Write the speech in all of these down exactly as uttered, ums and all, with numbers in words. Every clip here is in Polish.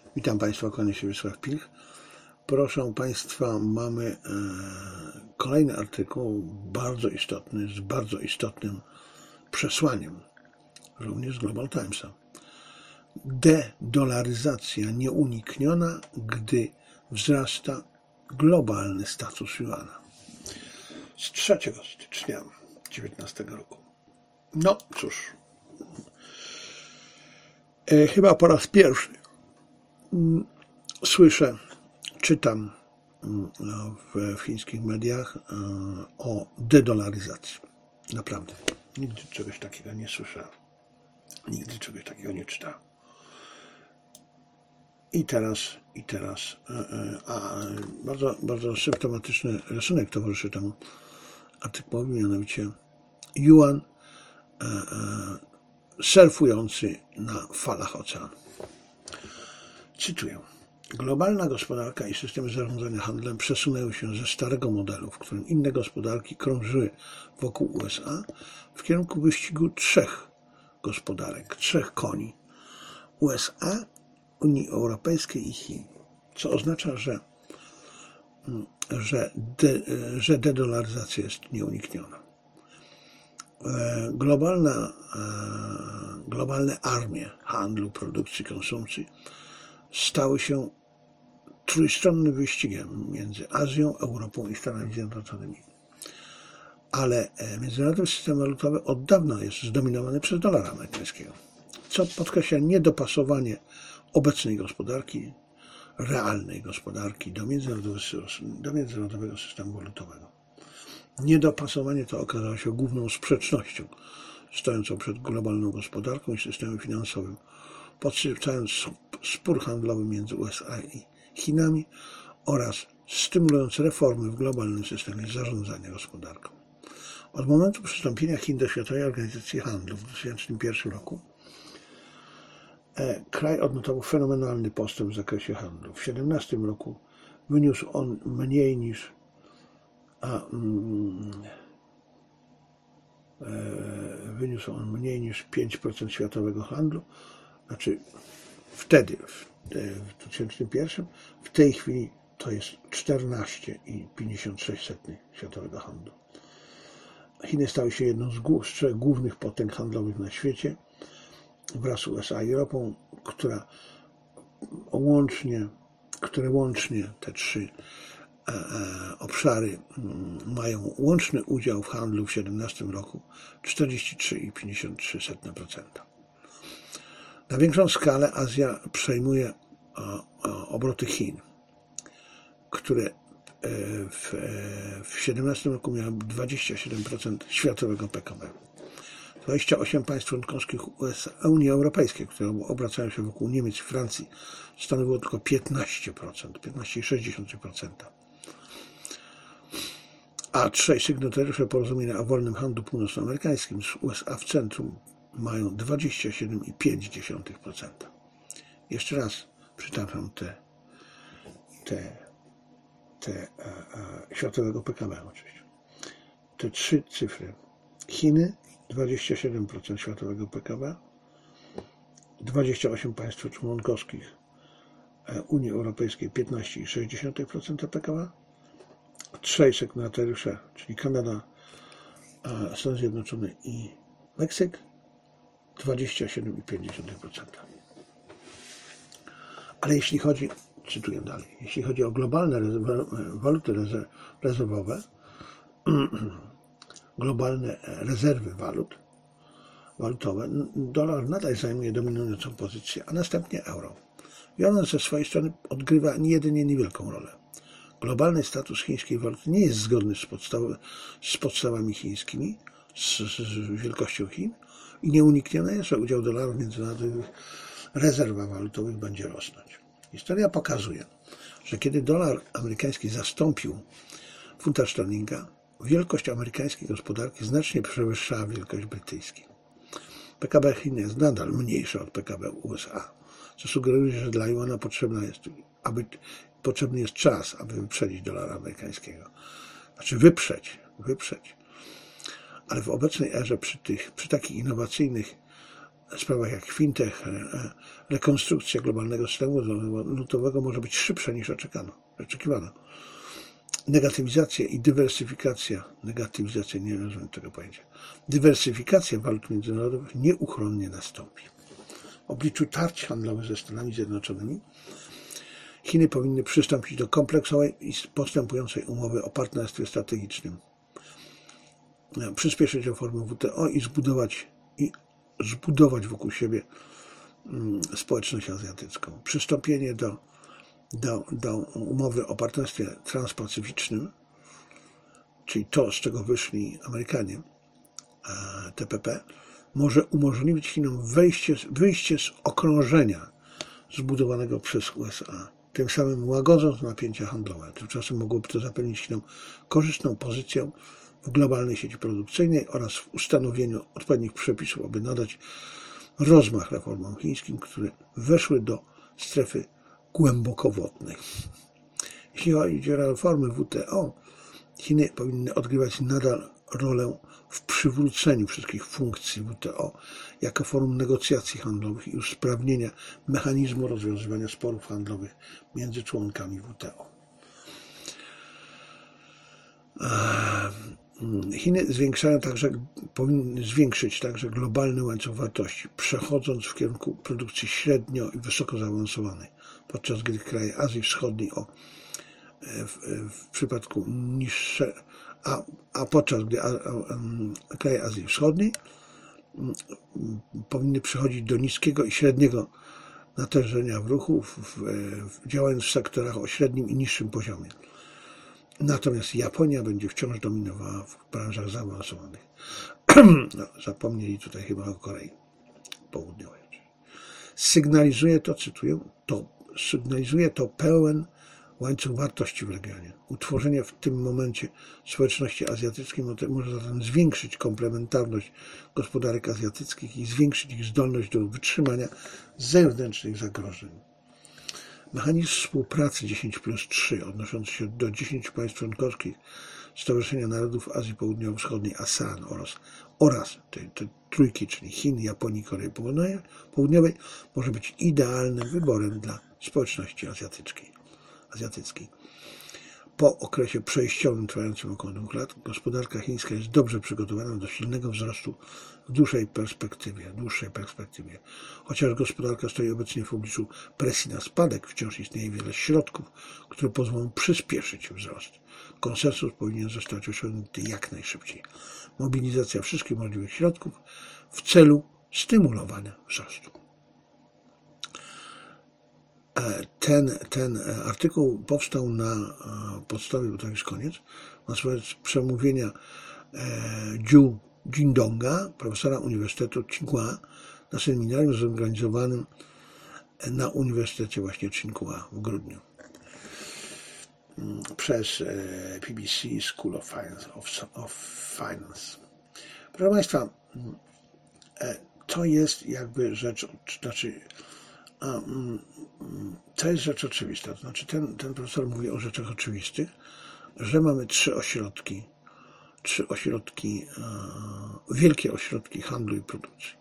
Witam Państwa, kłaniam się Wiesław Pilch. Proszę Państwa, mamy e, kolejny artykuł, bardzo istotny, z bardzo istotnym przesłaniem, również z Global Timesa. Dedolaryzacja nieunikniona, gdy wzrasta globalny status juana. Z trzeciego stycznia dwa tysiące dziewiętnastego roku. No cóż, e, chyba po raz pierwszy słyszę, czytam w, w chińskich mediach o dedolaryzacji. Naprawdę. Nigdy czegoś takiego nie słyszałem. Nigdy czegoś takiego nie czytałem. I teraz, i teraz, a bardzo, bardzo symptomatyczny rysunek towarzyszy temu artykułowi, mianowicie juan surfujący na falach oceanu. Cytuję. Globalna gospodarka i systemy zarządzania handlem przesunęły się ze starego modelu, w którym inne gospodarki krążyły wokół U S A, w kierunku wyścigu trzech gospodarek, trzech koni. U S A, Unii Europejskiej i Chin. Co oznacza, że, że, de, że dedolaryzacja jest nieunikniona. Globalna, globalne armie handlu, produkcji, konsumpcji stały się trójstronnym wyścigiem między Azją, Europą i Stanami Zjednoczonymi. Ale międzynarodowy system walutowy od dawna jest zdominowany przez dolara amerykańskiego, co podkreśla niedopasowanie obecnej gospodarki, realnej gospodarki do międzynarodowego, do międzynarodowego systemu walutowego. Niedopasowanie to okazało się główną sprzecznością stojącą przed globalną gospodarką i systemem finansowym, podsycając spór handlowy między U S A i Chinami oraz stymulując reformy w globalnym systemie zarządzania gospodarką. Od momentu przystąpienia Chin do Światowej Organizacji Handlu w dwa tysiące pierwszym roku kraj odnotował fenomenalny postęp w zakresie handlu. W dwa tysiące siedemnastym roku wyniósł on mniej niż a, mm, e, wyniósł on mniej niż pięć procent światowego handlu. Znaczy wtedy, w dwa tysiące pierwszym, w tej chwili to jest czternaście przecinek pięćdziesiąt sześć światowego handlu. Chiny stały się jedną z, z trzech głównych potęg handlowych na świecie wraz z U S A i Europą, która łącznie, które łącznie te trzy e, e, obszary m, mają łączny udział w handlu w dwa tysiące siedemnastym roku czterdzieści trzy przecinek pięćdziesiąt trzy procent. Na większą skalę Azja przejmuje obroty Chin, które w dwa tysiące siedemnastym roku miały dwadzieścia siedem procent światowego P K B. dwadzieścia osiem państw członkowskich U S A, Unii Europejskiej, które obracają się wokół Niemiec i Francji, stanowiło tylko piętnaście procent, piętnaście przecinek sześć procent. A trzej sygnatariusze porozumienia o wolnym handlu północnoamerykańskim z U S A w centrum mają dwadzieścia siedem przecinek pięć procent. Jeszcze raz przytaczam te, te, te a, a, światowego P K B oczywiście. Te trzy cyfry. Chiny dwadzieścia siedem procent światowego P K B, dwadzieścia osiem państw członkowskich Unii Europejskiej piętnaście przecinek sześć procent P K B, trzej sygnatariusze, czyli Kanada, Stany Zjednoczone i Meksyk, dwadzieścia siedem przecinek pięć procent. Ale jeśli chodzi, cytuję dalej, jeśli chodzi o globalne waluty rezerwowe, globalne rezerwy walut, walutowe, dolar nadal zajmuje dominującą pozycję, a następnie euro. Yuan ze swojej strony odgrywa jedynie niewielką rolę. Globalny status chińskiej waluty nie jest zgodny z, podstaw, z podstawami chińskimi, z, z wielkością Chin i nieuniknione jest, że udział dolarów w międzynarodowych rezerwach walutowych będzie rosnąć. Historia pokazuje, że kiedy dolar amerykański zastąpił funta sterlinga, wielkość amerykańskiej gospodarki znacznie przewyższała wielkość brytyjskiej. P K B Chin jest nadal mniejsze od P K B U S A, co sugeruje, że dla juana potrzebna jest, aby, potrzebny jest czas, aby wyprzedzić dolara amerykańskiego. Znaczy wyprzeć, wyprzeć. Ale w obecnej erze przy, tych, przy takich innowacyjnych sprawach jak fintech, rekonstrukcja globalnego systemu walutowego może być szybsza niż oczekiwano. Negatywizacja i dywersyfikacja, negatywizacja, nie rozumiem tego pojęcia, dywersyfikacja walut międzynarodowych nieuchronnie nastąpi. W obliczu tarć handlowych ze Stanami Zjednoczonymi Chiny powinny przystąpić do kompleksowej i postępującej umowy o partnerstwie strategicznym, przyspieszyć reformę W T O i zbudować, i zbudować wokół siebie społeczność azjatycką. Przystąpienie do, do, do umowy o partnerstwie transpacyficznym, czyli to, z czego wyszli Amerykanie, T P P, może umożliwić Chinom wejście, wyjście z okrążenia zbudowanego przez U S A, tym samym łagodząc napięcia handlowe. Tymczasem mogłoby to zapewnić Chinom korzystną pozycję w globalnej sieci produkcyjnej oraz w ustanowieniu odpowiednich przepisów, aby nadać rozmach reformom chińskim, które weszły do strefy głębokowodnej. Jeśli chodzi o reformy W T O, Chiny powinny odgrywać nadal rolę w przywróceniu wszystkich funkcji W T O jako forum negocjacji handlowych i usprawnienia mechanizmu rozwiązywania sporów handlowych między członkami W T O. Chiny zwiększają także, powinny zwiększyć także globalny łańcuch wartości, przechodząc w kierunku produkcji średnio i wysoko zaawansowanej, podczas gdy kraje Azji Wschodniej o, w, w przypadku niższe, a, a podczas gdy a, a, kraje Azji Wschodniej powinny przechodzić do niskiego i średniego natężenia w ruchu, w, w, w, działając w sektorach o średnim i niższym poziomie. Natomiast Japonia będzie wciąż dominowała w branżach zaawansowanych. No, zapomnieli tutaj chyba o Korei Południowej. Sygnalizuje to, cytuję, to sygnalizuje to pełen łańcuch wartości w regionie. Utworzenie w tym momencie społeczności azjatyckiej może zatem zwiększyć komplementarność gospodarek azjatyckich i zwiększyć ich zdolność do wytrzymania zewnętrznych zagrożeń. Mechanizm współpracy dziesięć plus trzy odnoszący się do dziesięciu państw członkowskich Stowarzyszenia Narodów Azji Południowo-Wschodniej ASEAN oraz, oraz tej, tej trójki, czyli Chin, Japonii i Korei Południowej, może być idealnym wyborem dla społeczności azjatyckiej. azjatyckiej. Po okresie przejściowym trwającym około dwóch lat gospodarka chińska jest dobrze przygotowana do silnego wzrostu w dłuższej perspektywie. dłuższej perspektywie. Chociaż gospodarka stoi obecnie w obliczu presji na spadek, wciąż istnieje wiele środków, które pozwolą przyspieszyć wzrost. Konsensus powinien zostać osiągnięty jak najszybciej. Mobilizacja wszystkich możliwych środków w celu stymulowania wzrostu. Ten, ten artykuł powstał na podstawie, bo to jest koniec, na podstawie przemówienia Zhu Jindonga, profesora Uniwersytetu Tsinghua, na seminarium zorganizowanym na Uniwersytecie właśnie Tsinghua w grudniu przez P B C School of Finance. Of, of Finance. Proszę Państwa, to jest jakby rzecz, znaczy to jest rzecz oczywista. To znaczy ten, ten profesor mówi o rzeczach oczywistych, że mamy trzy ośrodki, trzy ośrodki, wielkie ośrodki handlu i produkcji.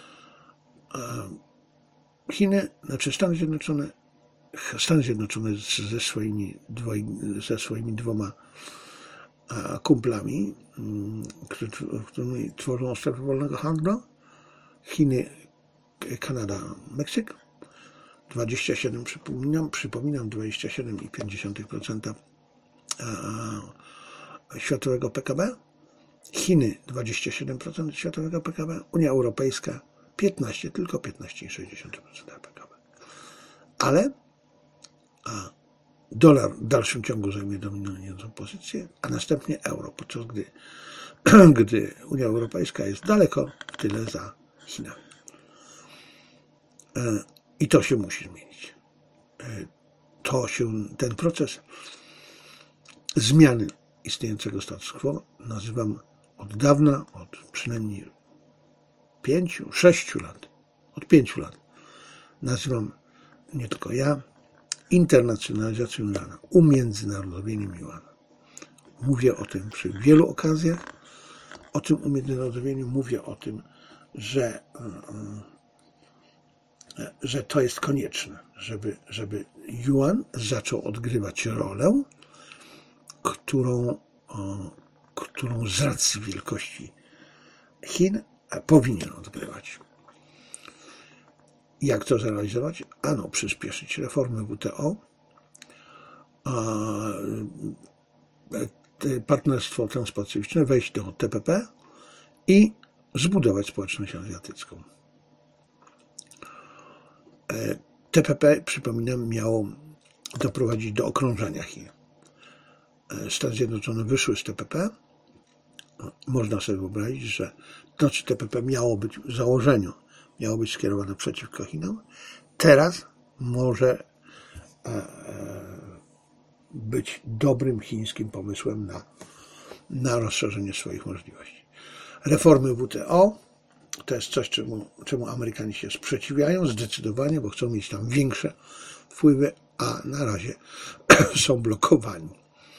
Chiny, znaczy Stany Zjednoczone, Stany Zjednoczone ze swoimi, dwoj, ze swoimi dwoma kumplami, którymi tworzą strefę wolnego handlu, Chiny, Kanada, Meksyk, dwadzieścia siedem, przypominam, przypominam dwadzieścia siedem przecinek pięć procent światowego P K B, Chiny dwadzieścia siedem procent światowego P K B, Unia Europejska piętnaście, tylko piętnaście przecinek sześć procent P K B. Ale a dolar w dalszym ciągu zajmuje dominującą pozycję, a następnie euro, podczas gdy, gdy Unia Europejska jest daleko w tyle za Chinami. I to się musi zmienić. To się, ten proces zmiany istniejącego status quo nazywam od dawna, od przynajmniej pięciu, sześciu lat, od pięciu lat, nazywam nie tylko ja, internacjonalizacją Juana, umiędzynarodowieniem Juana. Mówię o tym przy wielu okazjach, o tym umiędzynarodowieniu, mówię o tym, że że to jest konieczne, żeby, żeby juan zaczął odgrywać rolę, którą, którą z racji wielkości Chin powinien odgrywać. Jak to zrealizować? Ano, przyspieszyć reformy W T O, partnerstwo transpacyficzne, wejść do T P P i zbudować społeczność azjatycką. T P P, przypominam, miało doprowadzić do okrążenia Chin. Stany Zjednoczone wyszły z T P P. Można sobie wyobrazić, że to, znaczy T P P miało być w założeniu, miało być skierowane przeciwko Chinom. Teraz może być dobrym chińskim pomysłem na, na rozszerzenie swoich możliwości. Reformy W T O to jest coś, czemu, czemu Amerykanie się sprzeciwiają zdecydowanie, bo chcą mieć tam większe wpływy, a na razie są blokowani.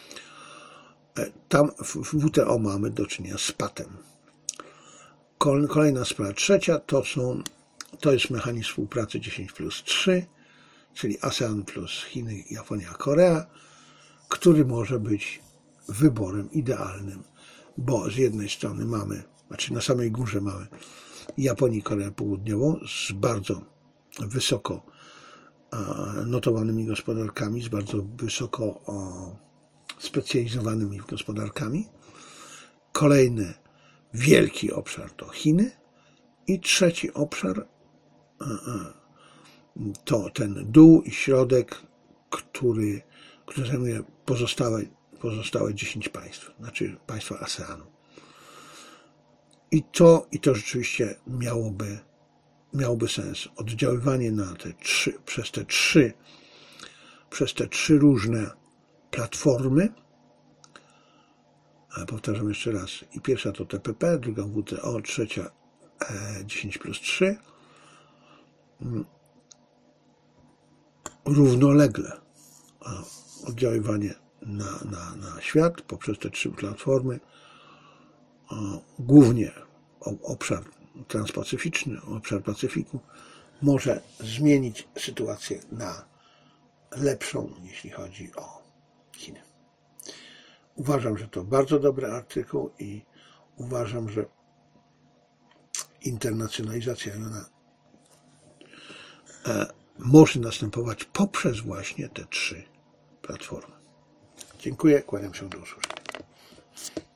Tam w W T O mamy do czynienia z patem. Kolejna sprawa, trzecia, to, są, to jest mechanizm współpracy dziesięć plus trzy, czyli ASEAN plus Chiny, Japonia, Korea, który może być wyborem idealnym, bo z jednej strony mamy, znaczy na samej górze mamy Japonię i Koreę Południową z bardzo wysoko notowanymi gospodarkami, z bardzo wysoko specjalizowanymi gospodarkami. Kolejny wielki obszar to Chiny i trzeci obszar to ten dół i środek, który, który zajmuje pozostałe, pozostałe dziesięć państw, znaczy państwa ASEANu. I to, i to rzeczywiście miałoby, miałoby sens. Oddziaływanie na te trzy, przez te trzy, przez te trzy różne platformy. Powtarzam jeszcze raz. I pierwsza to T P P, druga W T O, trzecia dziesięć plus trzy. Równolegle oddziaływanie na, na, na świat poprzez te trzy platformy. Głównie obszar transpacyficzny, obszar Pacyfiku może zmienić sytuację na lepszą, jeśli chodzi o Chiny. Uważam, że to bardzo dobry artykuł i uważam, że internacjonalizacja może następować poprzez właśnie te trzy platformy. Dziękuję, kłaniam się do usłyszenia.